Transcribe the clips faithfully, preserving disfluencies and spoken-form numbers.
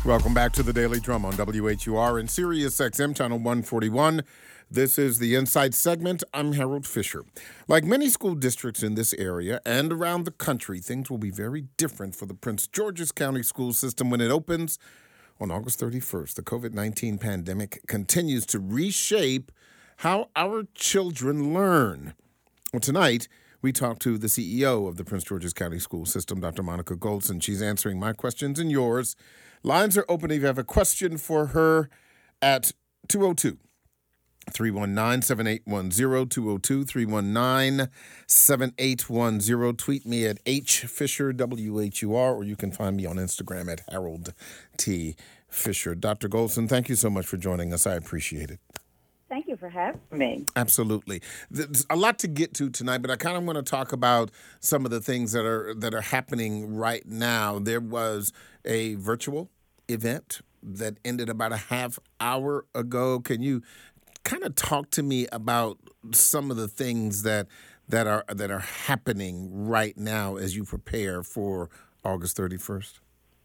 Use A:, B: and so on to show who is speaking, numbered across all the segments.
A: Welcome back to the Daily Drum on W H U R and Sirius X M Channel one forty-one. This is the Insight segment. I'm Harold Fisher. Like many school districts in this area and around the country, things will be very different for the Prince George's County school system when it opens on August thirty-first. The covid nineteen pandemic continues to reshape how our children learn. Well, tonight, we talked to the C E O of the Prince George's County School System, Doctor Monica Goldson. She's answering my questions and yours. Lines are open if you have a question for her at two oh two, three one nine, seven eight one zero, two oh two, three one nine, seven eight one zero. Tweet me at H Fisher, W H U R, or you can find me on Instagram at Harold T. Fisher. Doctor Goldson, thank you so much for joining us. I appreciate it.
B: Thank you for having me.
A: Absolutely. There's a lot to get to tonight, but I kind of want to talk about some of the things that are that are happening right now. There was a virtual event that ended about a half hour ago. Can you kind of talk to me about some of the things that that are that are happening right now as you prepare for August thirty-first?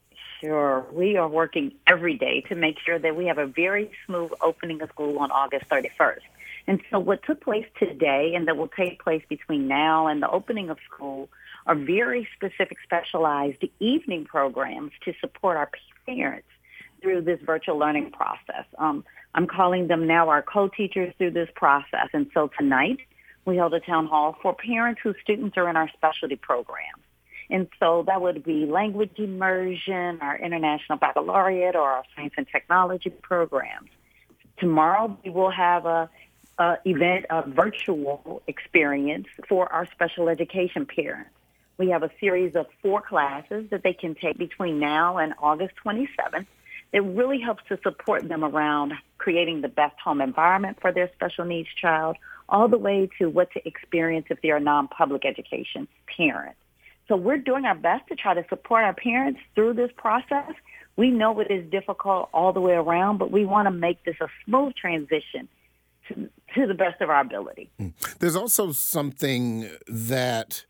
B: Sure. We are working every day to make sure that we have a very smooth opening of school on August thirty-first. And so what took place today and that will take place between now and the opening of school are very specific, specialized evening programs to support our parents through this virtual learning process. Um, I'm calling them now our co-teachers through this process. And so tonight we held a town hall for parents whose students are in our specialty programs. And so that would be language immersion, our international baccalaureate, or our science and technology programs. Tomorrow we will have a, a event, a virtual experience for our special education parents. We have a series of four classes that they can take between now and August twenty-seventh. It really helps to support them around creating the best home environment for their special needs child, all the way to what to experience if they're a non-public education parent. So we're doing our best to try to support our parents through this process. We know it is difficult all the way around, but we want to make this a smooth transition to, to the best of our ability.
A: There's also something that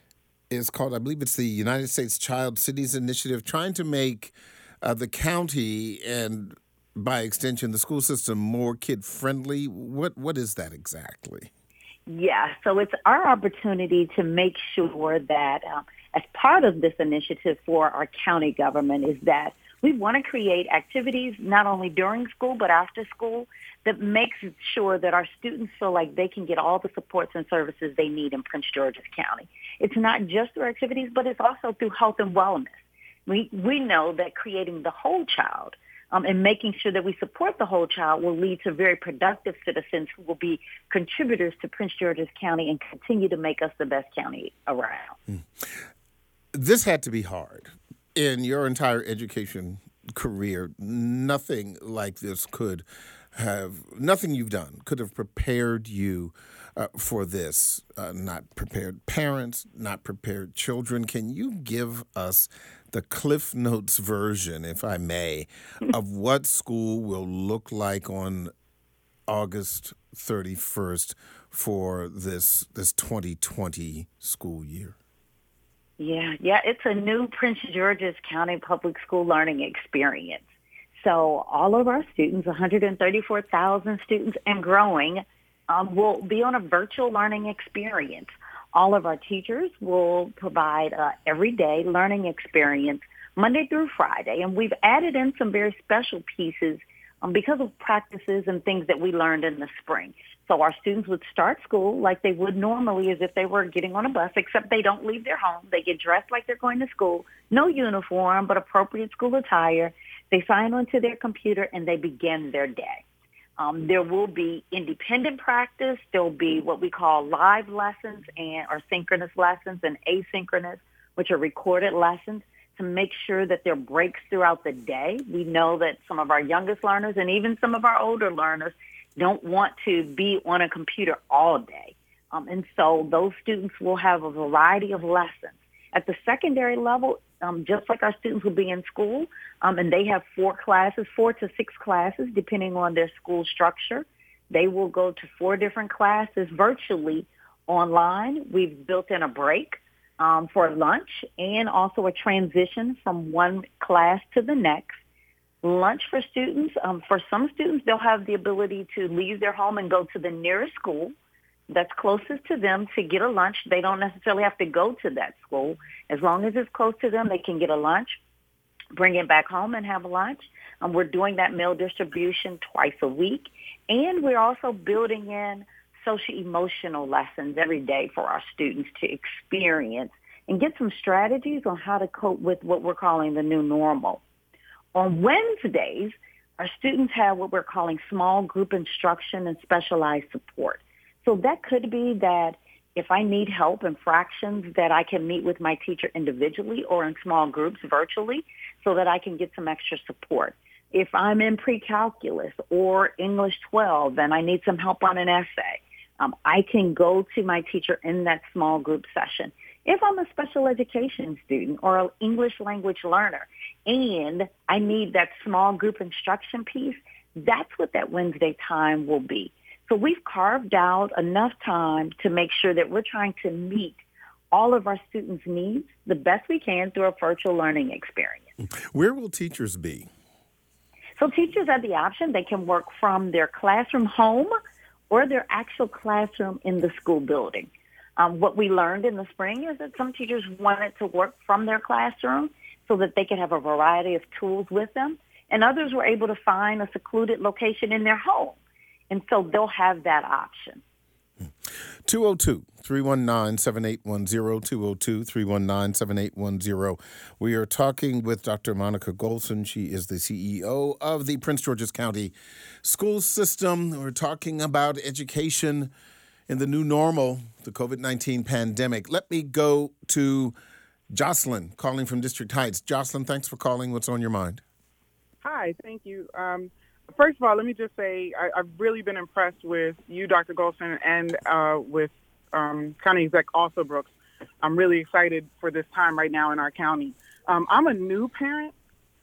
A: is called, I believe it's the United States Child Cities Initiative, trying to make uh, the county and, by extension, the school system more kid-friendly. What What is that exactly?
B: Yeah, so it's our opportunity to make sure that um, as part of this initiative for our county government is that we want to create activities not only during school but after school that makes sure that our students feel like they can get all the supports and services they need in Prince George's County. It's not just through activities, but it's also through health and wellness. We, we know that creating the whole child Um, and making sure that we support the whole child will lead to very productive citizens who will be contributors to Prince George's County and continue to make us the best county around.
A: Mm. This had to be hard. In your entire education career, nothing like this could have, nothing you've done could have prepared you uh, for this. Uh, not prepared parents, not prepared children. Can you give us the Cliff Notes version, if I may, of what school will look like on August thirty-first for this this twenty twenty school year?
B: Yeah, yeah, it's a new Prince George's County Public School learning experience. So all of our students, one hundred thirty-four thousand students and growing, um, will be on a virtual learning experience. All of our teachers will provide a everyday learning experience Monday through Friday, and we've added in some very special pieces um, because of practices and things that we learned in the spring. So our students would start school like they would normally as if they were getting on a bus, except they don't leave their home. They get dressed like they're going to school, no uniform, but appropriate school attire. They sign onto their computer, and they begin their day. Um, there will be independent practice. There will be what we call live lessons and or synchronous lessons and asynchronous, which are recorded lessons to make sure that there are breaks throughout the day. We know that some of our youngest learners and even some of our older learners don't want to be on a computer all day. Um, and so those students will have a variety of lessons. At the secondary level, um, just like our students will be in school, um, and they have four classes, four to six classes, depending on their school structure. They will go to four different classes virtually online. We've built in a break um, for lunch and also a transition from one class to the next. lunch for students. Um, for some students, they'll have the ability to leave their home and go to the nearest school that's closest to them to get a lunch. They don't necessarily have to go to that school. As long as it's close to them, they can get a lunch, bring it back home and have a lunch. Um, we're doing that meal distribution twice a week. And we're also building in social emotional lessons every day for our students to experience and get some strategies on how to cope with what we're calling the new normal. On Wednesdays, our students have what we're calling small group instruction and specialized support. So that could be that if I need help in fractions, that I can meet with my teacher individually or in small groups virtually so that I can get some extra support. If I'm in pre-calculus or English twelve and I need some help on an essay, um, I can go to my teacher in that small group session. If I'm a special education student or an English language learner and I need that small group instruction piece, that's what that Wednesday time will be. So we've carved out enough time to make sure that we're trying to meet all of our students' needs the best we can through a virtual learning experience.
A: Where will teachers be?
B: So teachers have the option. They can work from their classroom home or their actual classroom in the school building. Um, what we learned in the spring is that some teachers wanted to work from their classroom so that they could have a variety of tools with them, and others were able to find a secluded location in their home. And so they'll have that option.
A: two oh two, three one nine, seven eight one zero, two oh two, three one nine, seven eight one zero. We are talking with Doctor Monica Golson. She is the C E O of the Prince George's County School System. We're talking about education in the new normal, the covid nineteen pandemic. Let me go to Jocelyn, calling from District Heights. Jocelyn, thanks for calling. What's on your mind?
C: Hi, thank you. Um, first of all, let me just say I, I've really been impressed with you, Doctor Golson, and uh, with um, County Exec Arthur Brooks. I'm really excited for this time right now in our county. Um, I'm a new parent.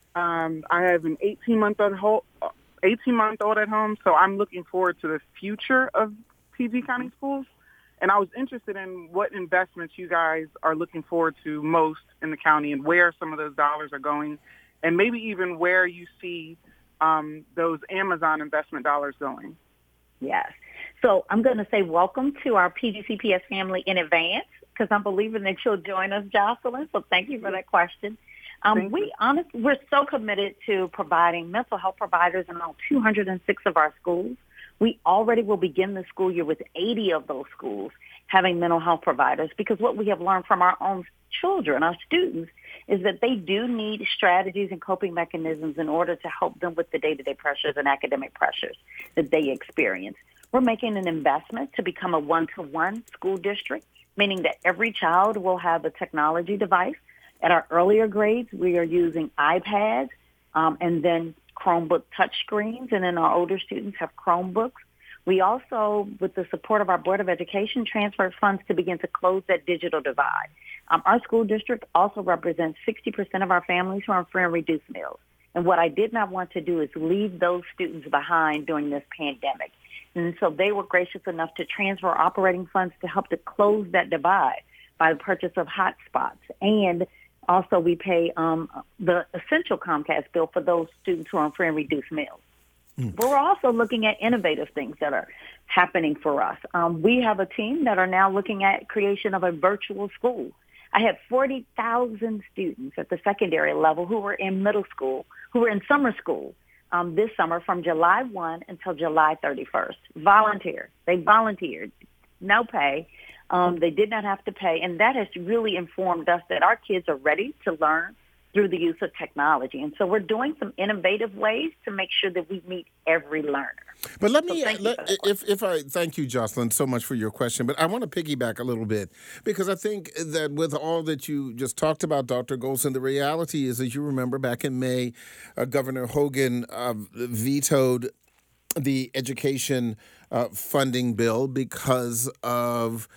C: Um, I have an eighteen-month-old eighteen-month-old at home, so I'm looking forward to the future of P G County schools. And I was interested in what investments you guys are looking forward to most in the county and where some of those dollars are going, and maybe even where you see um, those Amazon investment dollars going.
B: Yes. So I'm going to say welcome to our P G C P S family in advance because I'm believing that you'll join us, Jocelyn. So thank you for that question. Um, we honestly, we're so committed to providing mental health providers in all two hundred six of our schools. We already will begin the school year with eighty of those schools having mental health providers because what we have learned from our own children, our students, is that they do need strategies and coping mechanisms in order to help them with the day-to-day pressures and academic pressures that they experience. We're making an investment to become a one-to-one school district, meaning that every child will have a technology device. At our earlier grades, we are using iPads um, and then Chromebook touchscreens, and then our older students have Chromebooks. We also, with the support of our Board of Education, transferred funds to begin to close that digital divide. Um, our school district also represents sixty percent of our families who are on free and reduced meals. And what I did not want to do is leave those students behind during this pandemic. And so they were gracious enough to transfer operating funds to help to close that divide by the purchase of hotspots. And also we pay um, the essential Comcast bill for those students who are on free and reduced meals. Mm. But we're also looking at innovative things that are happening for us. Um, we have a team that are now looking at creation of a virtual school. I had forty thousand students at the secondary level who were in middle school, who were in summer school um, this summer from July first until July thirty-first. Volunteer. They volunteered. No pay. Um, they did not have to pay. And that has really informed us that our kids are ready to learn through the use of technology. And so we're doing some innovative ways to make sure that we meet every learner.
A: But let me,
B: so
A: uh, let, if, if I, thank you, Jocelyn, so much for your question. But I want to piggyback a little bit because I think that with all that you just talked about, Doctor Golson, the reality is, as you remember, back in May, uh, Governor Hogan uh, vetoed the education uh, funding bill because of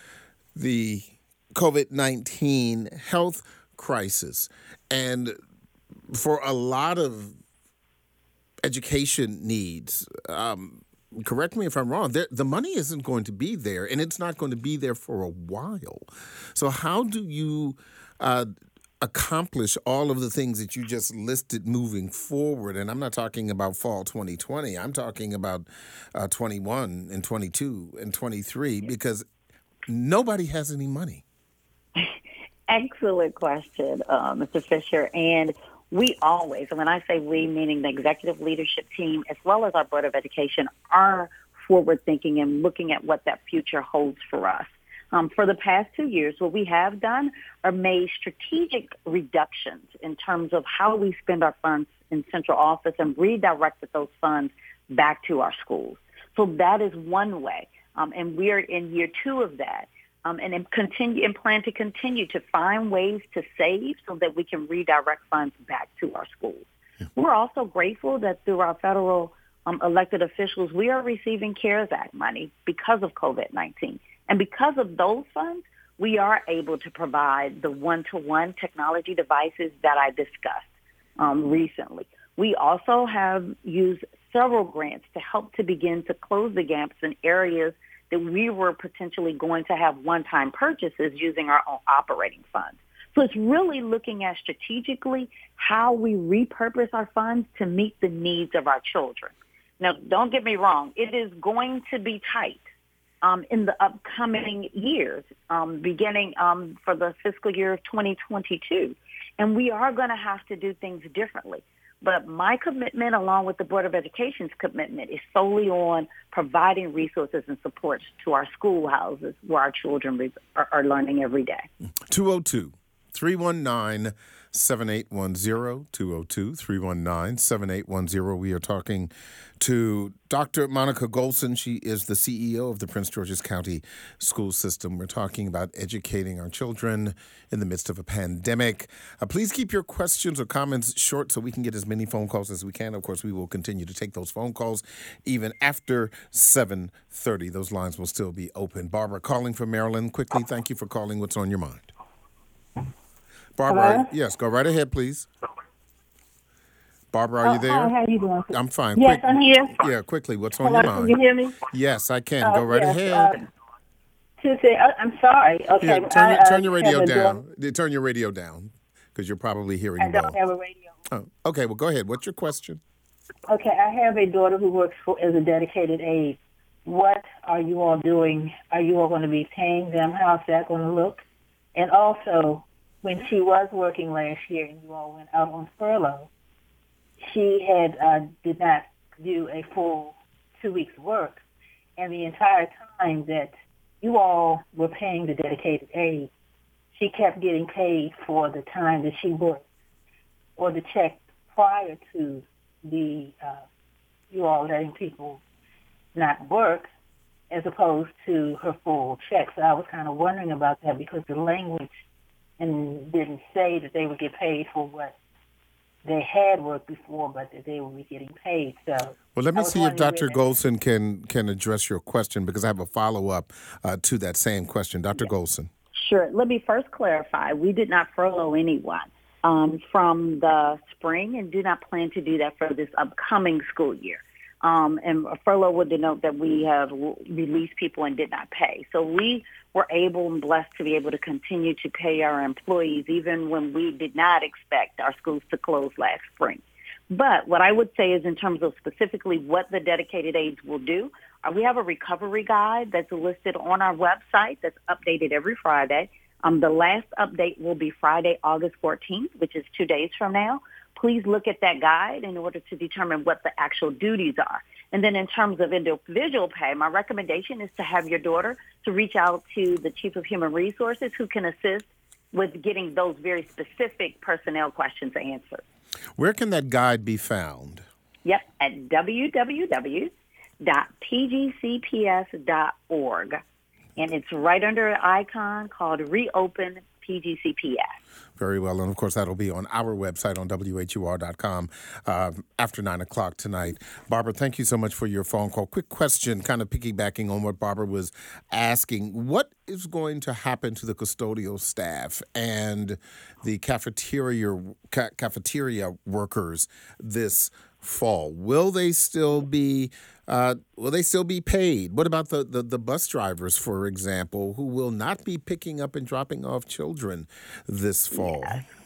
A: the covid nineteen health crisis. And for a lot of education needs, um, correct me if I'm wrong, there, the money isn't going to be there, and it's not going to be there for a while. So how do you uh, accomplish all of the things that you just listed moving forward? And I'm not talking about fall twenty twenty. I'm talking about uh, twenty-one and twenty-two and twenty-three, because nobody has any money.
B: Excellent question, uh, Mister Fisher. And we always, and when I say we, meaning the executive leadership team, as well as our Board of Education, are forward thinking and looking at what that future holds for us. Um, for the past two years, what we have done are made strategic reductions in terms of how we spend our funds in central office and redirected those funds back to our schools. So that is one way. Um, and we are in year two of that. Um, and continue and plan to continue to find ways to save so that we can redirect funds back to our schools. Yeah. We're also grateful that through our federal um, elected officials, we are receiving CARES Act money because of COVID nineteen. And because of those funds, we are able to provide the one-to-one technology devices that I discussed um, recently. We also have used several grants to help to begin to close the gaps in areas that we were potentially going to have one-time purchases using our own operating funds. So it's really looking at strategically how we repurpose our funds to meet the needs of our children. Now, don't get me wrong. It is going to be tight um, in the upcoming years, um, beginning um, for the fiscal year of twenty twenty-two. And we are going to have to do things differently. But my commitment, along with the Board of Education's commitment, is solely on providing resources and supports to our schoolhouses where our children are, are learning every day.
A: two oh two, three one nine, seven eight one zero, two oh two, three one nine, seven eight one zero. We are talking to Doctor Monica Golson. She is the C E O of the Prince George's County School System. We're talking about educating our children in the midst of a pandemic. Uh, please keep your questions or comments short so we can get as many phone calls as we can. Of course, we will continue to take those phone calls even after seven thirty. Those lines will still be open. Barbara calling from Maryland. Quickly, thank you for calling. What's on your mind? Barbara,
D: Hello?
A: yes, go right ahead, please. Barbara, are you there?
D: Hi, how you doing?
A: I'm fine.
D: Yes,
A: Quick,
D: I'm here.
A: Yeah, quickly, what's on
D: Hello,
A: your mind?
D: can you hear me?
A: Yes, I can.
D: Uh,
A: Go right
D: yes,
A: ahead.
D: Uh, Tuesday, uh, I'm sorry. Okay,
A: Yeah, turn,
D: I,
A: your, turn
D: uh,
A: your radio
D: have a
A: down.
D: daughter-
A: Turn your radio down because you're probably hearing
D: I
A: well.
D: don't have a radio.
A: Oh, okay, well, go ahead. What's your question?
D: Okay, I have a daughter who works for, as a dedicated aide. What are you all doing? Are you all going to be paying them? How's that going to look? And also, when she was working last year and you all went out on furlough, she had uh, did not do a full two weeks work, and the entire time that you all were paying the dedicated aide, she kept getting paid for the time that she worked, or the check prior to the uh, you all letting people not work, as opposed to her full check. So I was kind of wondering about that because the language and didn't say that they would get paid for what they had worked before, but that they would be getting paid. So,
A: well, let me see if Doctor
D: where-
A: Golson can can address your question because I have a follow up uh, to that same question. Doctor
B: Yes.
A: Golson.
B: Sure. Let me first clarify. We did not furlough anyone um, from the spring and do not plan to do that for this upcoming school year. Um, and a furlough would denote that we have released people and did not pay. So we were able and blessed to be able to continue to pay our employees even when we did not expect our schools to close last spring. But what I would say is in terms of specifically what the dedicated aides will do, uh, we have a recovery guide that's listed on our website that's updated every Friday. Um, the last update will be Friday, August fourteenth, which is two days from now. Please look at that guide in order to determine what the actual duties are. And then in terms of individual pay, my recommendation is to have your daughter to reach out to the Chief of Human Resources who can assist with getting those very specific personnel questions answered.
A: Where can that guide be found?
B: Yep, at w w w dot p g c p s dot org. And it's right under an icon called Reopen P G C P S.
A: Very well. And, of course, that'll be on our website on W H U R dot com uh, after nine o'clock tonight. Barbara, thank you so much for your phone call. Quick question, kind of piggybacking on what Barbara was asking. What is going to happen to the custodial staff and the cafeteria ca- cafeteria workers this fall? Will they still be uh, will they still be paid? What about the, the, the bus drivers, for example, who will not be picking up and dropping off children this fall?
B: Yes.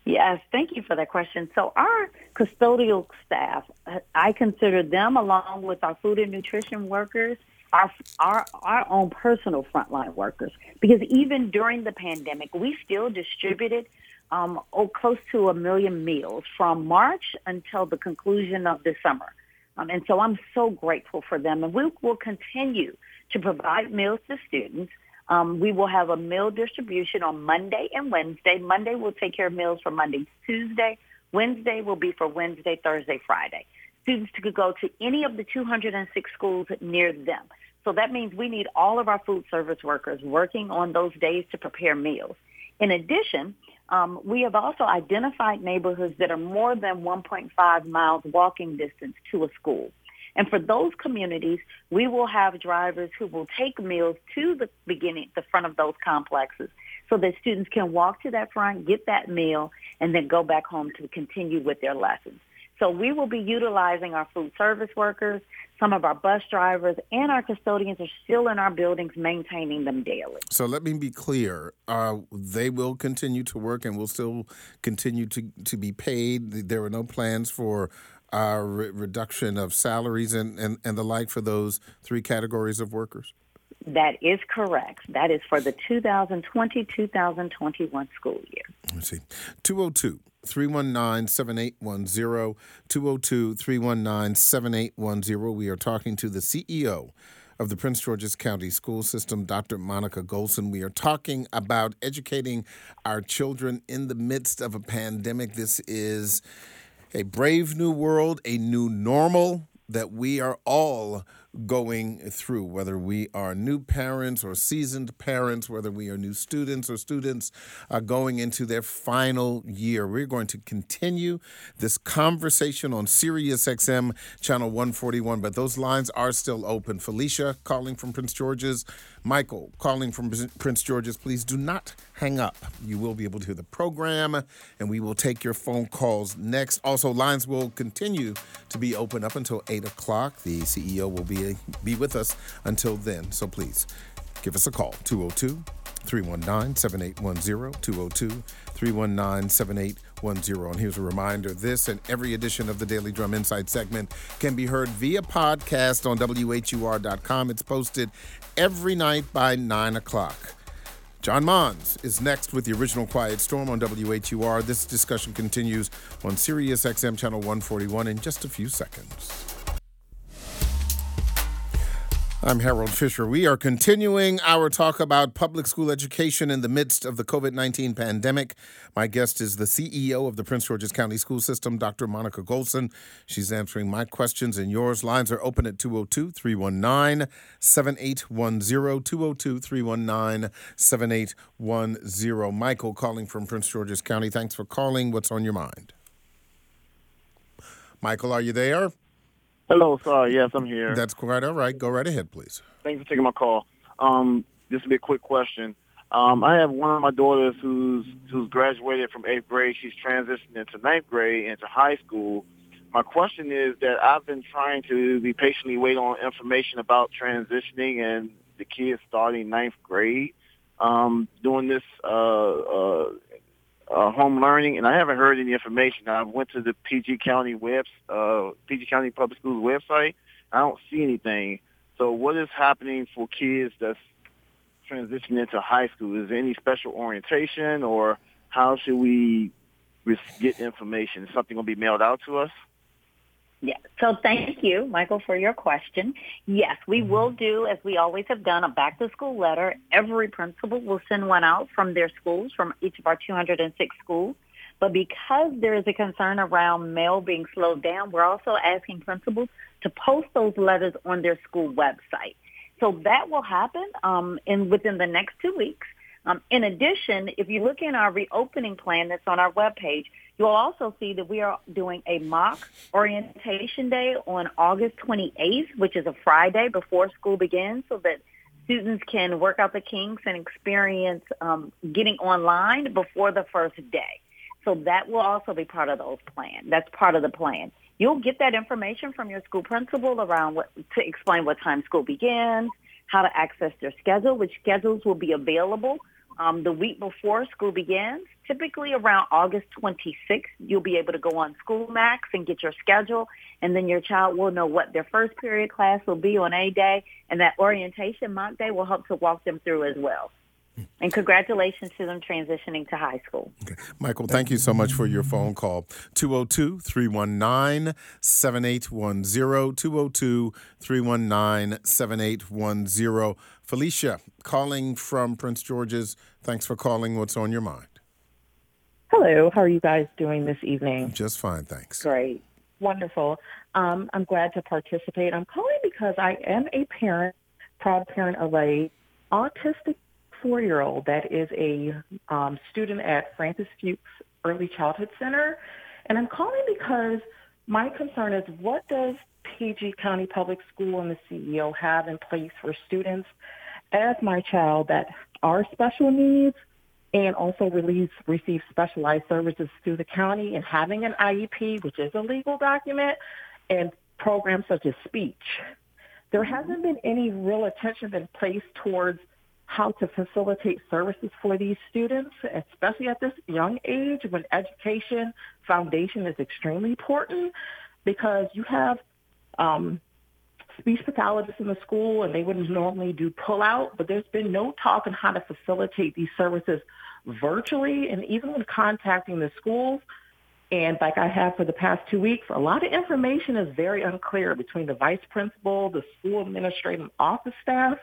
B: Yes, thank you for that question. So our custodial staff, I consider them along with our food and nutrition workers, our our our own personal frontline workers, because even during the pandemic, we still distributed um, oh, close to a million meals from March until the conclusion of the summer. Um, and so I'm so grateful for them, and we will continue to provide meals to students. Um, we will have a meal distribution on Monday and Wednesday. Monday will take care of meals for Monday, Tuesday. Wednesday will be for Wednesday, Thursday, Friday. Students could go to any of the two hundred six schools near them. So that means we need all of our food service workers working on those days to prepare meals. In addition, um, we have also identified neighborhoods that are more than one point five miles walking distance to a school. And for those communities, we will have drivers who will take meals to the beginning, the front of those complexes, so that students can walk to that front, get that meal, and then go back home to continue with their lessons. So we will be utilizing our food service workers. Some of our bus drivers and our custodians are still in our buildings maintaining them daily.
A: So let me be clear. Uh, they will continue to work and will still continue to, to be paid. There are no plans for uh, re- reduction of salaries and, and, and the like for those three categories of workers?
B: That is correct. That is for the two thousand twenty, two thousand twenty-one school year.
A: Let's see. two oh two, three one nine, seven eight one zero, two oh two, three one nine, seven eight one zero. We are talking to the C E O of the Prince George's County School System, Doctor Monica Golson. We are talking about educating our children in the midst of a pandemic. This is a brave new world, a new normal that we are all going through, whether we are new parents or seasoned parents, whether we are new students or students uh, going into their final year. We're going to continue this conversation on Sirius X M channel one forty-one, but those lines are still open. Felicia calling from Prince George's, Michael calling from Prince George's. Please do not hang up. You will be able to hear the program, and we will take your phone calls next. Also, lines will continue to be open up until eight o'clock. The C E O will be be with us until then. So please give us a call, two oh two, three one nine, seven eight one zero, two oh two, three one nine, seven eight one zero. And here's a reminder, this and every edition of the Daily Drum Insight segment can be heard via podcast on W H U R dot com. It's posted every night by nine o'clock. John Mons is next with the original Quiet Storm on W H U R. This discussion continues on Sirius X M channel one forty-one in just a few seconds. I'm Harold Fisher. We are continuing our talk about public school education in the midst of the covid nineteen pandemic. My guest is the C E O of the Prince George's County School System, Doctor Monica Golson. She's answering my questions and yours. Lines are open at two oh two, three one nine, seven eight one zero, two oh two, three one nine, seven eight one zero. Michael calling from Prince George's County. Thanks for calling. What's on your mind? Michael, are you there?
E: Hello, sir. Yes, I'm here.
A: That's quite all right. Go right ahead, please.
E: Thanks for taking my call. Um, this will be a quick question. Um, I have one of my daughters who's who's graduated from eighth grade. She's transitioned into ninth grade into high school. My question is that I've been trying to be patiently wait on information about transitioning and the kids starting ninth grade, um, doing this uh, uh, uh, home learning, and I haven't heard any information. I went to the P G County webs, uh, P G County Public Schools website. I don't see anything. So what is happening for kids that's transitioning into high school? Is there any special orientation, or how should we get information? Is something going to be mailed out to us?
B: Yeah. So thank you, Michael, for your question. Yes, we will do, as we always have done, a back-to-school letter. Every principal will send one out from their schools, from each of our two hundred six schools. But because there is a concern around mail being slowed down, we're also asking principals to post those letters on their school website. So that will happen um, in within the next two weeks. Um, in addition, if you look in our reopening plan that's on our webpage, you'll also see that we are doing a mock orientation day on August twenty-eighth, which is a Friday before school begins, so that students can work out the kinks and experience um, getting online before the first day. So that will also be part of those plans. That's part of the plan. You'll get that information from your school principal around what to explain what time school begins, how to access their schedule, which schedules will be available Um, the week before school begins, typically around August twenty-sixth, you'll be able to go on SchoolMax and get your schedule, and then your child will know what their first period class will be on a day, and that orientation mock day will help to walk them through as well. And congratulations to them transitioning to high school.
A: Okay. Michael, thank you so much for your phone call. two oh two, three one nine, seven eight one zero, two oh two, three one nine, seven eight one zero. Felicia, calling from Prince George's. Thanks for calling. What's on your mind?
F: Hello. How are you guys doing this evening?
A: Just fine, thanks.
B: Great.
F: Wonderful. Um, I'm glad to participate. I'm calling because I am a parent, proud parent of a autistic four-year-old that is a um, student at Francis Fuchs Early Childhood Center. And I'm calling because my concern is, what does P G County Public School and the C E O have in place for students as my child that are special needs and also release, receive specialized services through the county, and having an I E P, which is a legal document, and programs such as speech? There hasn't been any real attention been placed towards how to facilitate services for these students, especially at this young age when education foundation is extremely important, because you have um, speech pathologists in the school and they wouldn't normally do pull-out, but there's been no talk on how to facilitate these services virtually. And even when contacting the schools, and like I have for the past two weeks, a lot of information is very unclear between the vice principal, the school administrative office staff,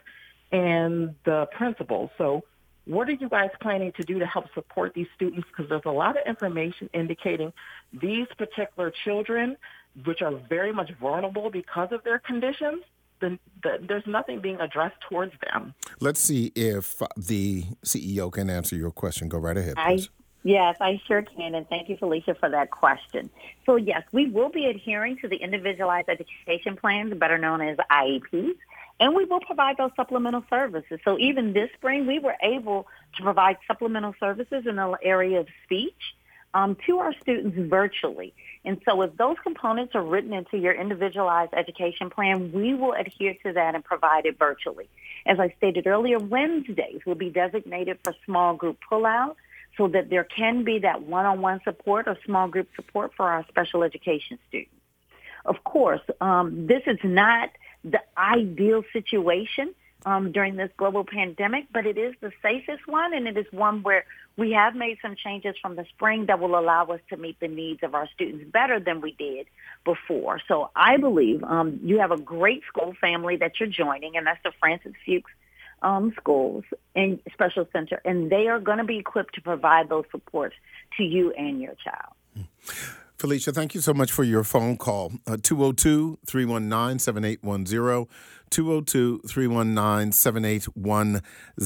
F: and the principal. So what are you guys planning to do to help support these students? Because there's a lot of information indicating these particular children, which are very much vulnerable because of their conditions, the, the, there's nothing being addressed towards them.
A: Let's see if the C E O can answer your question. Go right ahead, please.
B: I, yes, I sure can, and thank you, Felicia, for that question. So, yes, we will be adhering to the Individualized Education Plans, better known as I E Ps, and we will provide those supplemental services. So even this spring, we were able to provide supplemental services in the area of speech um, to our students virtually. And so if those components are written into your individualized education plan, we will adhere to that and provide it virtually. As I stated earlier, Wednesdays will be designated for small group pullout so that there can be that one-on-one support or small group support for our special education students. Of course, um, this is not the ideal situation um, during this global pandemic, but it is the safest one, and it is one where we have made some changes from the spring that will allow us to meet the needs of our students better than we did before. So I believe um, you have a great school family that you're joining, and that's the Francis Fuchs um, Schools and Special Center, and they are going to be equipped to provide those supports to you and your child.
A: Felicia, thank you so much for your phone call. Uh, two oh two, three one nine, seven eight one zero, two oh two, three one nine, seven eight one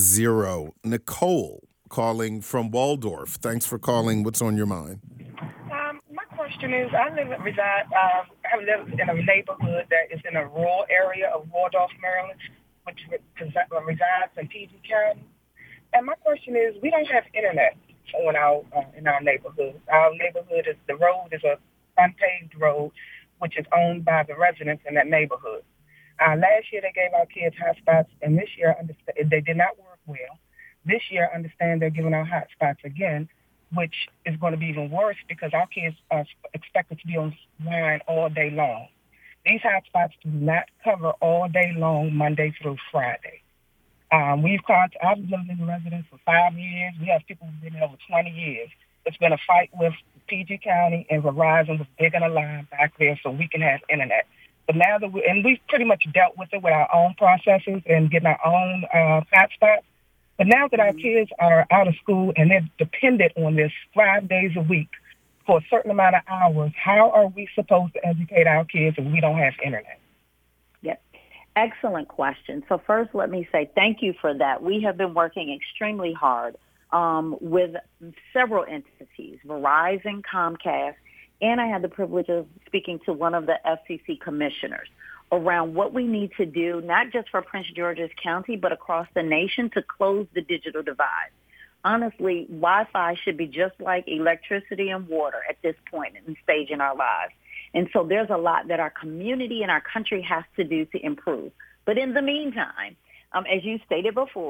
A: zero. Nicole calling from Waldorf. Thanks for calling. What's on your mind?
G: Um, my question is, I live and reside, uh, I live in a neighborhood that is in a rural area of Waldorf, Maryland, which resides in P G County. And my question is, we don't have internet on our uh, in our neighborhood. Our neighborhood is the road is a unpaved road, which is owned by the residents in that neighborhood. Uh, last year they gave our kids hotspots, and this year understand, they did not work well. This year, I understand they're giving out hotspots again, which is going to be even worse because our kids are expected to be online all day long. These hotspots do not cover all day long, Monday through Friday. Um, we've con- I've lived in residence for five years. We have people who've been there over twenty years. It's been a fight with P G County, and Verizon was digging a line back there so we can have internet. But now that we and we've pretty much dealt with it with our own processes and getting our own uh, hotspots. But now that our kids are out of school and they're dependent on this five days a week for a certain amount of hours, how are we supposed to educate our kids if we don't have internet?
B: Yep. Excellent question. So first, let me say thank you for that. We have been working extremely hard um, with several entities, Verizon, Comcast, and I had the privilege of speaking to one of the F C C commissioners around what we need to do, not just for Prince George's County, but across the nation to close the digital divide. Honestly, Wi-Fi should be just like electricity and water at this point in stage in our lives. And so there's a lot that our community and our country has to do to improve. But in the meantime, um, as you stated before,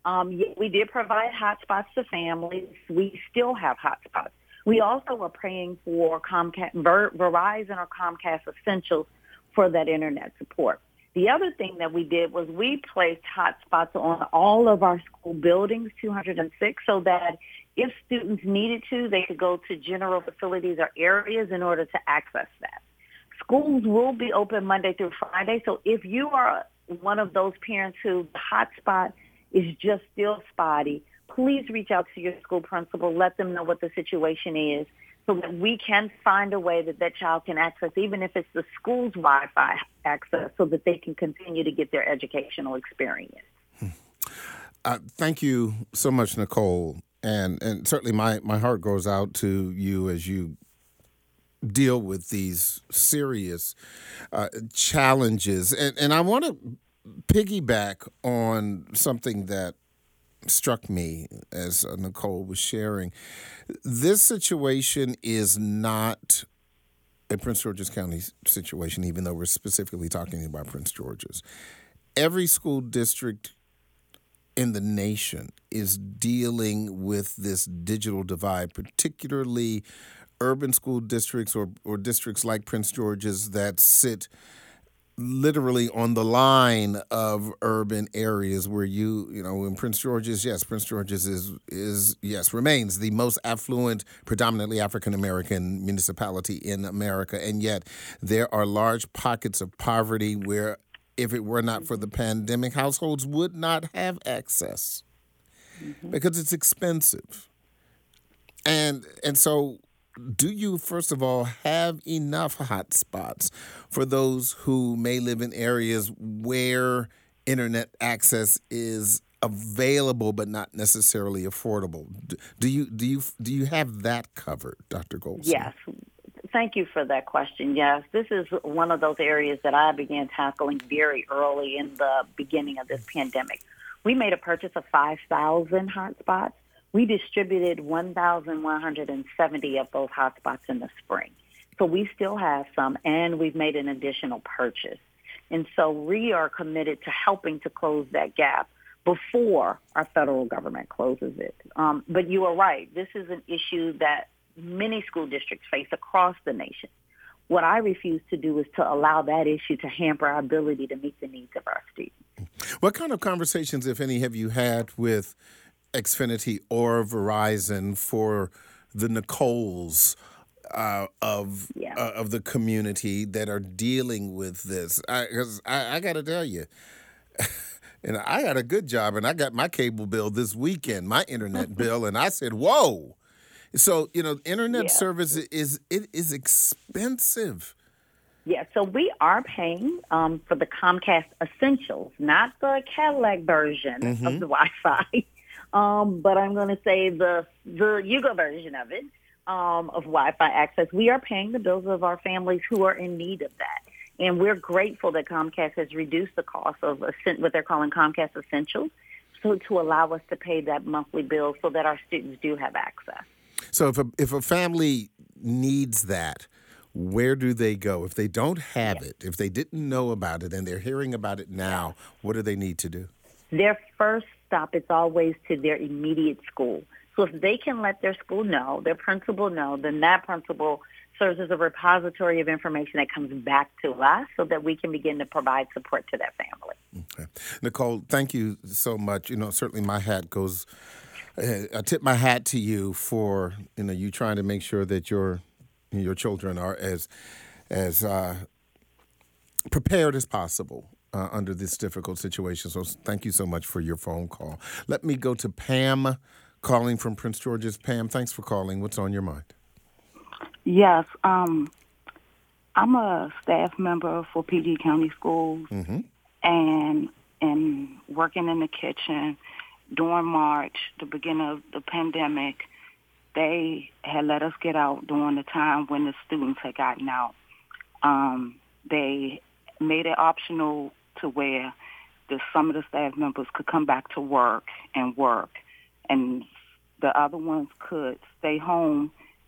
B: Um, y- we did provide hotspots to families. We still have hotspots. We also are paying for Comcast, Ver- Verizon or Comcast Essentials for that internet support. The other thing that we did was we placed hotspots on all of our school buildings, two hundred six, so that if students needed to, they could go to general facilities or areas in order to access that. Schools will be open Monday through Friday, so if you are one of those parents who the hotspot is just still spotty, please reach out to your school principal, let them know what the situation is, so that we can find a way that that child can access, even if it's the school's Wi-Fi access, so that they can continue to get their educational experience.
A: Uh, thank you so much, Nicole. And and certainly my, my heart goes out to you as you deal with these serious uh, challenges. And, and I want to piggyback on something that struck me as uh, Nicole was sharing. This situation is not a Prince George's County situation, even though we're specifically talking about Prince George's. Every school district in the nation is dealing with this digital divide, particularly urban school districts or, or districts like Prince George's that sit literally on the line of urban areas where you, you know, in Prince George's, yes, Prince George's is, is yes, remains the most affluent, predominantly African-American municipality in America. And yet there are large pockets of poverty where, if it were not for the pandemic, households would not have access mm-hmm. because it's expensive. And and so do you, first of all, have enough hot spots for those who may live in areas where internet access is available but not necessarily affordable? Do you do you do you have that covered, Doctor Golson?
B: Yes. Thank you for that question. Yes, this is one of those areas that I began tackling very early in the beginning of this pandemic. We made a purchase of five thousand hotspots. We distributed one thousand one hundred seventy of those hotspots in the spring. So we still have some, and we've made an additional purchase. And so we are committed to helping to close that gap before our federal government closes it. Um, but you are right. This is an issue that many school districts face across the nation. What I refuse to do is to allow that issue to hamper our ability to meet the needs of our students.
A: What kind of conversations, if any, have you had with Xfinity or Verizon for the Nicoles uh, of yeah. uh, of the community that are dealing with this? Because I, I, I got to tell you, and I got a good job, and I got my cable bill this weekend, my internet bill, and I said, whoa. So, you know, internet yeah. service is it is expensive.
B: Yeah, so we are paying um, for the Comcast Essentials, not the Cadillac version mm-hmm. of the Wi-Fi, um, but I'm going to say the the Yugo version of it, um, of Wi-Fi access. We are paying the bills of our families who are in need of that. And we're grateful that Comcast has reduced the cost of what they're calling Comcast Essentials, so to allow us to pay that monthly bill so that our students do have access.
A: So if a, if a family needs that, where do they go? If they don't have yeah. it, if they didn't know about it and they're hearing about it now, what do they need to do?
B: Their first stop is always to their immediate school. So if they can let their school know, their principal know, then that principal serves as a repository of information that comes back to us so that we can begin to provide support to that family.
A: Okay. Nicole, thank you so much. You know, certainly my hat goes... I tip my hat to you for, you know, you trying to make sure that your your children are as as uh, prepared as possible uh, under this difficult situation. So thank you so much for your phone call. Let me go to Pam calling from Prince George's. Pam, thanks for calling. What's on your mind?
H: Yes, um, I'm a staff member for P G County Schools mm-hmm. and and working in the kitchen. During March, the beginning of the pandemic, they had let us get out during the time when the students had gotten out. Um, they made it optional to where the, some of the staff members could come back to work and work, and the other ones could stay home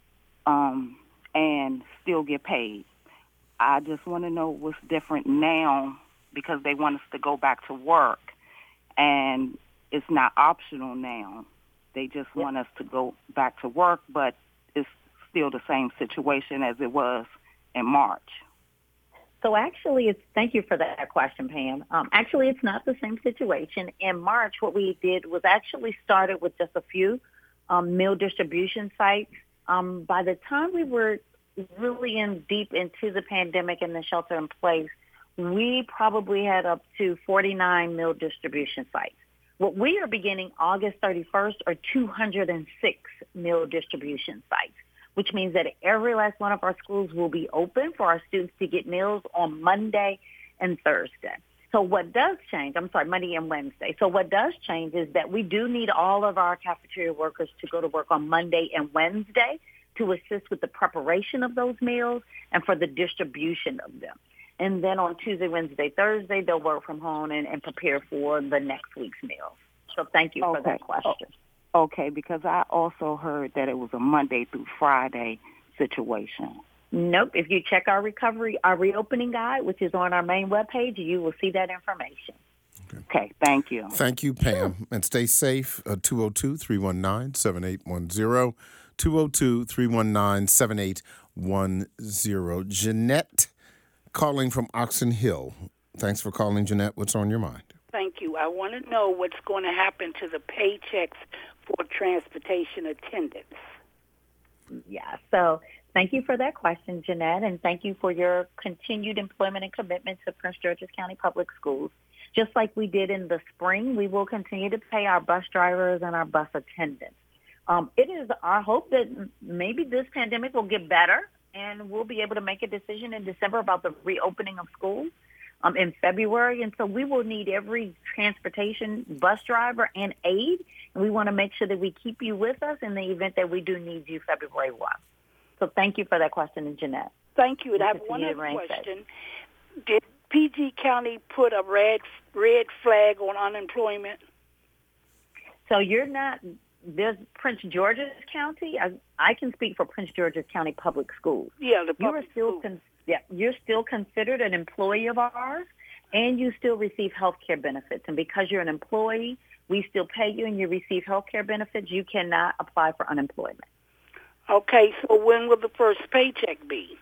H: um, and still get paid. I just want to know what's different now because they want us to go back to work. And it's not optional now. They just yep. want us to go back to work, but it's still the same situation as it was in March.
B: So actually, it's thank you for that question, Pam. Um, actually, it's not the same situation. In March, what we did was actually started with just a few um, meal distribution sites. Um, by the time we were really in deep into the pandemic and the shelter in place, we probably had up to forty-nine meal distribution sites. What we are beginning August thirty-first are two hundred six meal distribution sites, which means that every last one of our schools will be open for our students to get meals on Monday and Thursday. So what does change, I'm sorry, Monday and Wednesday. So what does change is that we do need all of our cafeteria workers to go to work on Monday and Wednesday to assist with the preparation of those meals and for the distribution of them. And then on Tuesday, Wednesday, Thursday, they'll work from home and, and prepare for the next week's meals. So thank you
H: okay.
B: for that question.
H: Okay, because I also heard that it was a Monday through Friday situation.
B: Nope. If you check our recovery, our reopening guide, which is on our main webpage, you will see that information.
H: Okay, okay thank you.
A: Thank you, Pam. Sure. And stay safe. Uh, two oh two, three one nine, seven eight one zero. two oh two, three one nine, seven eight one zero. Jeanette calling from Oxon Hill. Thanks for calling, Jeanette. What's on your mind?
I: Thank you. I want to know what's going to happen to the paychecks for transportation attendants.
B: Yeah, so thank you for that question, Jeanette, and thank you for your continued employment and commitment to Prince George's County Public Schools. Just like we did in the spring, we will continue to pay our bus drivers and our bus attendants. Um, it is our hope that maybe this pandemic will get better and we'll be able to make a decision in December about the reopening of schools um, in February. And so we will need every transportation bus driver and aide, and we want to make sure that we keep you with us in the event that we do need you February first. So thank you for that question, Jeanette.
I: Thank you. And I have one other question. Did P G County put a red red flag on unemployment?
B: So you're not... There's Prince George's County. I, I can speak for Prince George's County Public Schools.
I: Yeah, the public
B: you are still
I: schools.
B: Con, yeah, you're still considered an employee of ours, and you still receive health care benefits. And because you're an employee, we still pay you, and you receive health care benefits. You cannot apply for unemployment.
I: Okay, so when will the first paycheck be?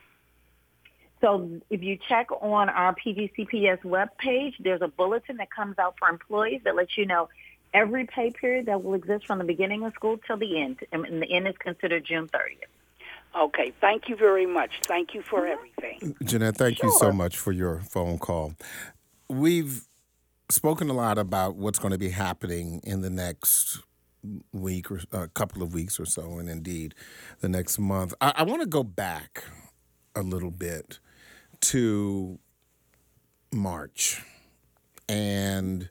B: So if you check on our P G C P S webpage, there's a bulletin that comes out for employees that lets you know every pay period that will exist from the beginning of school till the end, and the end is considered June thirtieth.
I: Okay, thank you very much. Thank you for everything.
A: Jeanette, thank
B: sure.
A: you so much for your phone call. We've spoken a lot about what's going to be happening in the next week or a couple of weeks or so, and indeed the next month. I, I want to go back a little bit to March and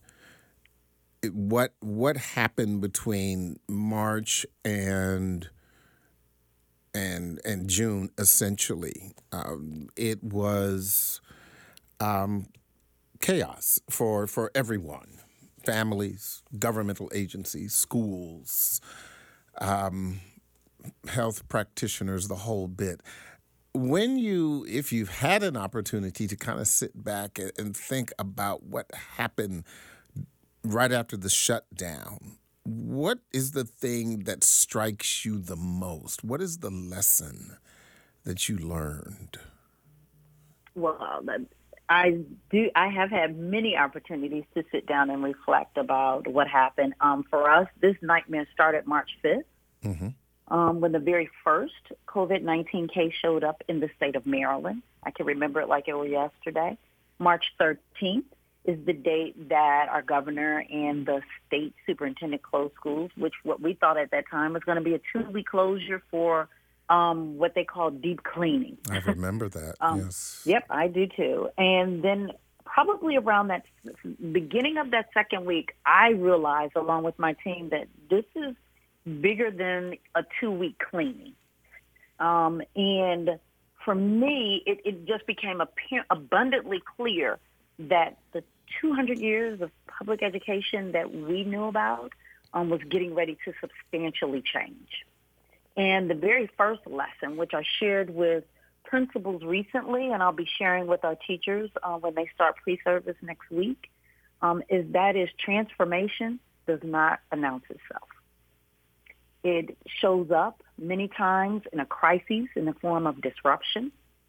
A: what what happened between March and and and June. Essentially, um, it was um, chaos for for everyone. Families, governmental agencies, schools, um, health practitioners, the whole bit. When you, if you've had an opportunity to kind of sit back and, and think about what happened right after the shutdown, what is the thing that strikes you the most? What is the lesson that you learned?
B: Well, I do. I have had many opportunities to sit down and reflect about what happened. Um, for us, this nightmare started March fifth, mm-hmm. um, when the very first COVID nineteen case showed up in the state of Maryland. I can remember it like it was yesterday. March thirteenth is the date that our governor and the state superintendent closed schools, which what we thought at that time was going to be a two-week closure for um, what they call deep cleaning.
A: I remember that, um, yes.
B: Yep, I do too. And then probably around that beginning of that second week, I realized along with my team that this is bigger than a two-week cleaning. Um, and for me, it, it just became apparent, abundantly clear that the two hundred years of public education that we knew about um, was getting ready to substantially change. And the very first lesson, which I shared with principals recently, and I'll be sharing with our teachers uh, when they start pre-service next week, um, is that is transformation. The does not announce itself. It shows up many times in a crisis in the form of disruption.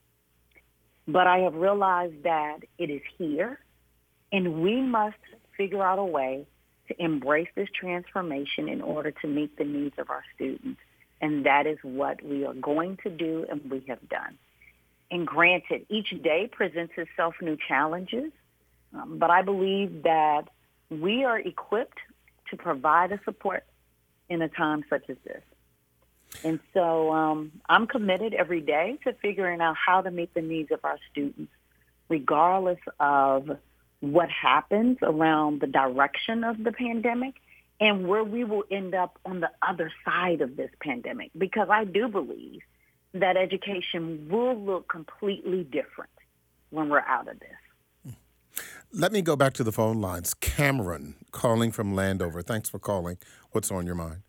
B: But I have realized that it is here, and we must figure out a way to embrace this transformation in order to meet the needs of our students. And that is what we are going to do and we have done. And granted, each day presents itself new challenges, um, but I believe that we are equipped to provide a support in a time such as this. And so um, I'm committed every day to figuring out how to meet the needs of our students, regardless of what happens around the direction of the pandemic and where we will end up on the other side of this pandemic. Because I do believe that education will look completely different when we're out of this.
A: Let me go back to the phone lines. Cameron, calling from Landover. Thanks for calling. What's on your mind?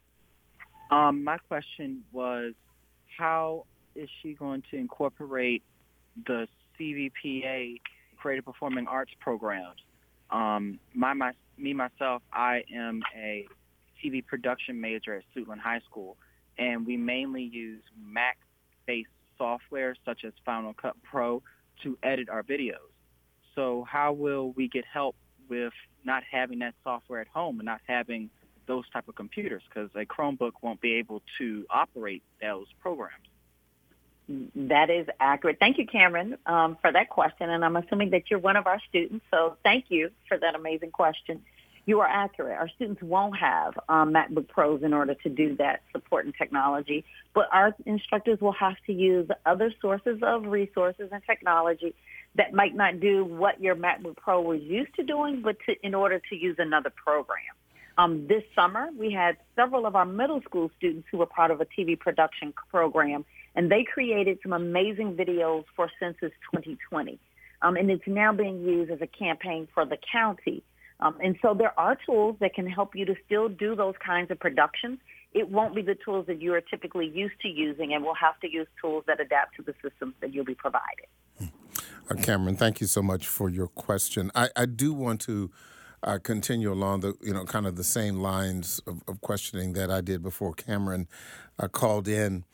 J: Um, my question was, how is she going to incorporate the C V P A Creative Performing Arts programs? Um, my, my, me, myself, I am a T V production major at Suitland High School, and we mainly use Mac-based software such as Final Cut Pro to edit our videos. So how will we get help with not having that software at home and not having those type of computers, because a Chromebook won't be able to operate those programs?
B: That is accurate. Thank you, Cameron, um, for that question. And I'm assuming that you're one of our students, so thank you for that amazing question. You are accurate. Our students won't have um, MacBook Pros in order to do that support and technology, but our instructors will have to use other sources of resources and technology that might not do what your MacBook Pro was used to doing, but to, in order to use another program. Um, this summer, we had several of our middle school students who were part of a T V production program, and they created some amazing videos for Census twenty twenty. Um, and it's now being used as a campaign for the county. Um, and so there are tools that can help you to still do those kinds of productions. It won't be the tools that you are typically used to using, and we'll have to use tools that adapt to the systems that you'll be provided.
A: Uh, Cameron, thank you so much for your question. I, I do want to Uh, continue along the, you know, kind of the same lines of, of questioning that I did before Cameron uh, called in.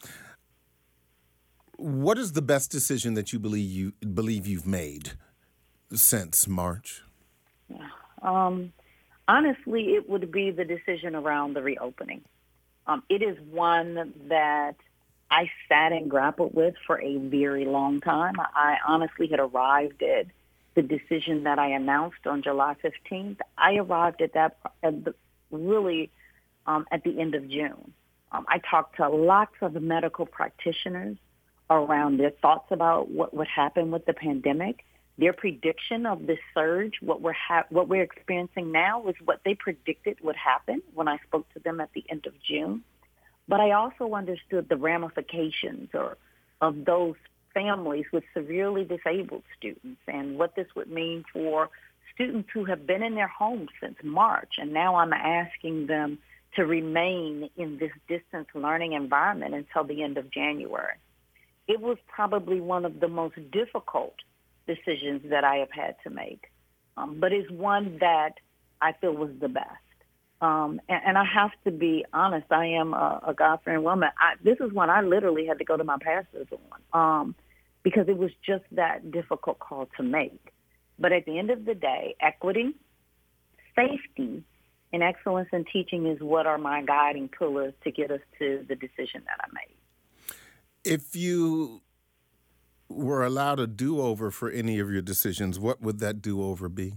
A: What is the best decision that you believe you believe you've made since March?
B: Yeah. Um, honestly, it would be the decision around the reopening. Um, it is one that I sat and grappled with for a very long time. I honestly had arrived at the decision that I announced on July fifteenth. I arrived at that at the, really um, at the end of June. Um, I talked to lots of medical practitioners around their thoughts about what would happen with the pandemic. Their prediction of this surge, what we're ha- what we're experiencing now, is what they predicted would happen when I spoke to them at the end of June. But I also understood the ramifications or of those families with severely disabled students and what this would mean for students who have been in their homes since March. And now I'm asking them to remain in this distance learning environment until the end of January. It was probably one of the most difficult decisions that I have had to make, um, but it's one that I feel was the best. Um, and, and I have to be honest, I am a, a God-fearing woman. I, this is one I literally had to go to my pastors on um, because it was just that difficult call to make. But at the end of the day, equity, safety, and excellence in teaching is what are my guiding pillars to get us to the decision that I made.
A: If you were allowed a do-over for any of your decisions, what would that do-over be?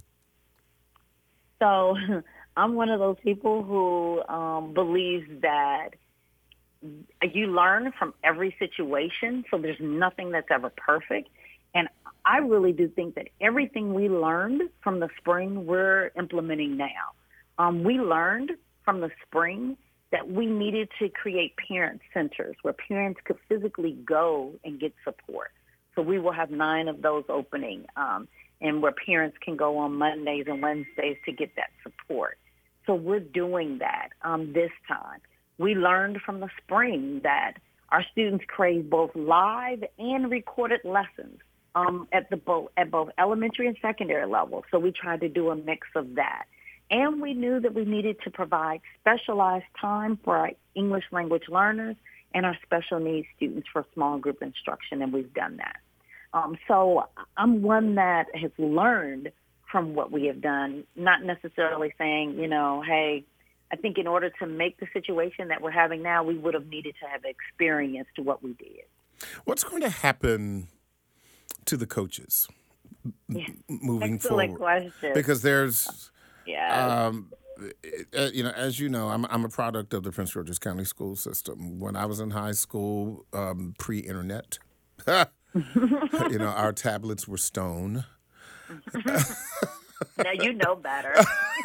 B: So I'm one of those people who um, believes that you learn from every situation, so there's nothing that's ever perfect. And I really do think that everything we learned from the spring, we're implementing now. Um, we learned from the spring that we needed to create parent centers where parents could physically go and get support. So we will have nine of those opening, um, and where parents can go on Mondays and Wednesdays to get that support. So we're doing that um, this time. We learned from the spring that our students crave both live and recorded lessons um, at the both at both elementary and secondary levels. So we tried to do a mix of that. And we knew that we needed to provide specialized time for our English language learners and our special needs students for small group instruction, and we've done that. Um, so I'm one that has learned from what we have done, not necessarily saying, you know, hey, I think in order to make the situation that we're having now, we would have needed to have experienced what we did.
A: What's going to happen to the coaches
B: yeah.
A: moving
B: Excellent
A: forward?
B: Question.
A: Because there's,
B: yeah.
A: um, you know, as you know, I'm, I'm a product of the Prince George's County school system. When I was in high school, um, pre-internet, you know, our tablets were stone.
B: Now you know better.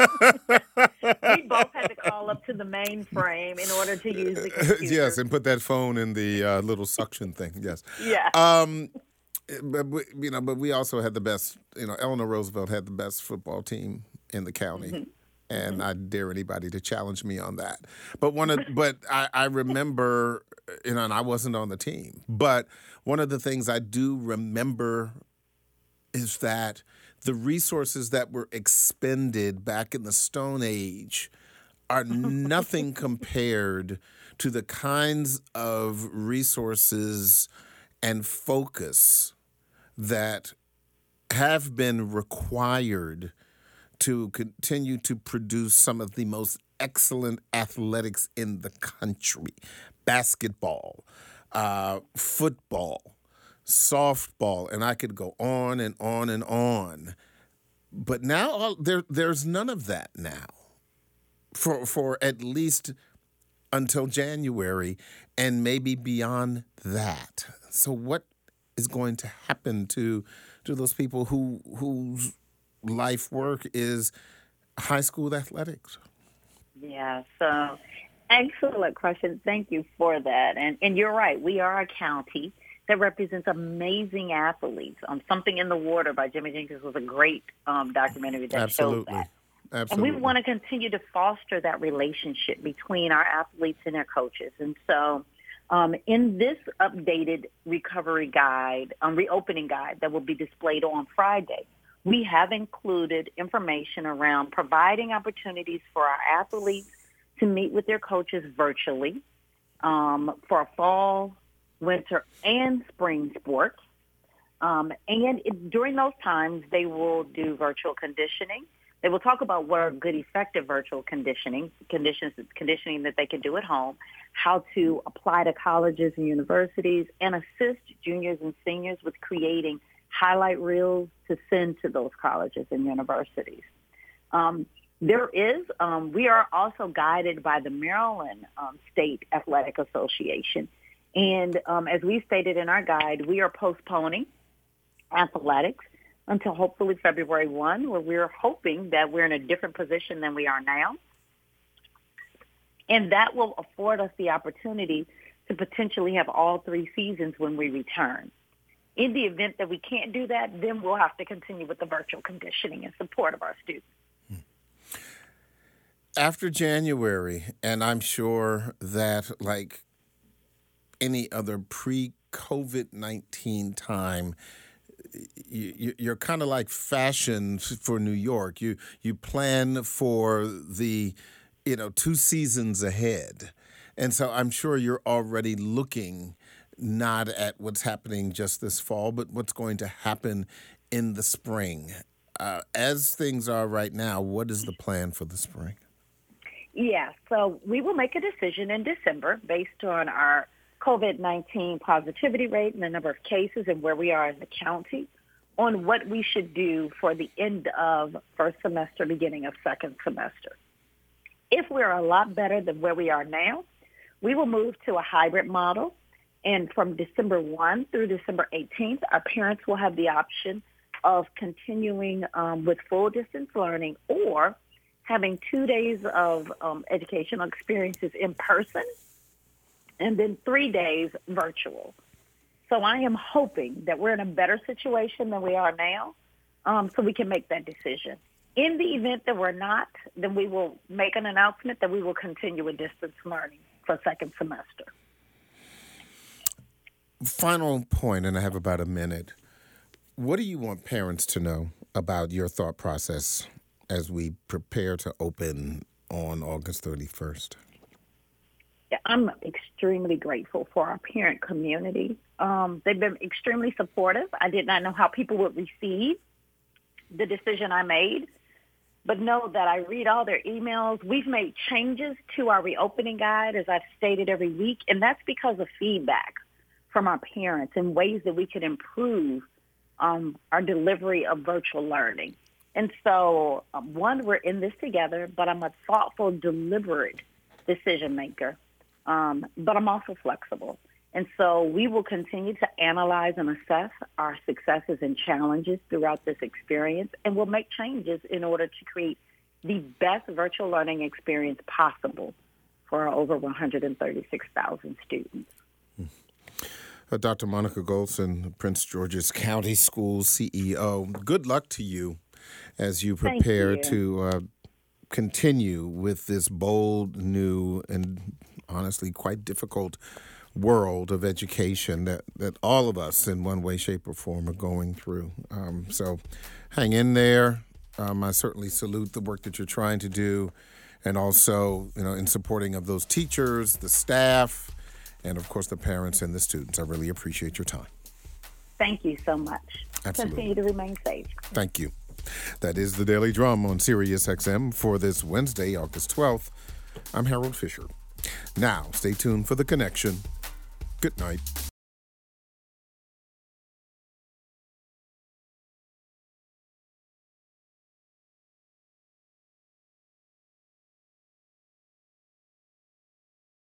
B: We both had to call up to the mainframe in order to use the computer.
A: Yes, and put that phone in the uh, little suction thing. Yes.
B: Yeah.
A: Um, but we, you know, but we also had the best. You know, Eleanor Roosevelt had the best football team in the county, mm-hmm. and mm-hmm. I dare anybody to challenge me on that. But one of, but I, I remember, you know, and I wasn't on the team. But one of the things I do remember is that the resources that were expended back in the Stone Age are nothing compared to the kinds of resources and focus that have been required to continue to produce some of the most excellent athletics in the country. Basketball, uh, football, softball, and I could go on and on and on. But now all, there, there's none of that now for for at least until January and maybe beyond that. So what is going to happen to to those people who whose life work is high school athletics?
B: Yeah, so excellent question. Thank you for that. And and you're right. We are a county that represents amazing athletes. Um, Something in the Water by Jimmy Jenkins was a great um, documentary that
A: Absolutely.
B: shows that.
A: Absolutely.
B: And we want to continue to foster that relationship between our athletes and their coaches. And so um, in this updated recovery guide, um, reopening guide that will be displayed on Friday, we have included information around providing opportunities for our athletes to meet with their coaches virtually um, for fall, winter, and spring sports. Um, and it, during those times, they will do virtual conditioning. They will talk about what are good, effective virtual conditioning, conditions, conditioning that they can do at home, how to apply to colleges and universities, and assist juniors and seniors with creating highlight reels to send to those colleges and universities. Um, there is, um, we are also guided by the Maryland um, State Athletic Association. And um, as we stated in our guide, we are postponing athletics until hopefully February first, where we're hoping that we're in a different position than we are now. And that will afford us the opportunity to potentially have all three seasons when we return. In the event that we can't do that, then we'll have to continue with the virtual conditioning in support of our students.
A: After January, and I'm sure that like any other pre-COVID nineteen time, you, you're kind of like fashion for New York. You you plan for the, you know, two seasons ahead. And so I'm sure you're already looking not at what's happening just this fall, but what's going to happen in the spring. Uh, as things are right now, what is the plan for the spring?
B: Yeah, so we will make a decision in December based on our COVID nineteen positivity rate and the number of cases and where we are in the county on what we should do for the end of first semester, beginning of second semester. If we're a lot better than where we are now, we will move to a hybrid model. And from December first through December eighteenth, our parents will have the option of continuing um, with full distance learning or having two days of um, educational experiences in person and then three days virtual. So I am hoping that we're in a better situation than we are now um, so we can make that decision. In the event that we're not, then we will make an announcement that we will continue with distance learning for second semester.
A: Final point, and I have about a minute. What do you want parents to know about your thought process as we prepare to open on August thirty-first?
B: Yeah, I'm extremely grateful for our parent community. Um, they've been extremely supportive. I did not know how people would receive the decision I made, but know that I read all their emails. We've made changes to our reopening guide, as I've stated every week, and that's because of feedback from our parents and ways that we could improve um, our delivery of virtual learning. And so, um, one, we're in this together, but I'm a thoughtful, deliberate decision maker. Um, but I'm also flexible. And so we will continue to analyze and assess our successes and challenges throughout this experience, and we'll make changes in order to create the best virtual learning experience possible for our over one hundred thirty-six thousand students.
A: Uh, Doctor Monica Golson, Prince George's County Schools C E O, good luck to you as you prepare
B: you.
A: to uh, continue with this bold, new, and honestly quite difficult world of education that, that all of us in one way, shape, or form are going through. Um, so hang in there. Um, I certainly salute the work that you're trying to do, and also, you know, in supporting of those teachers, the staff, and of course the parents and the students. I really appreciate your time.
B: Thank you so much.
A: Absolutely.
B: Continue to remain safe.
A: Thank you. That is the Daily Drum on Sirius X M for this Wednesday, August twelfth. I'm Harold Fisher. Now, stay tuned for The Connection. Good night.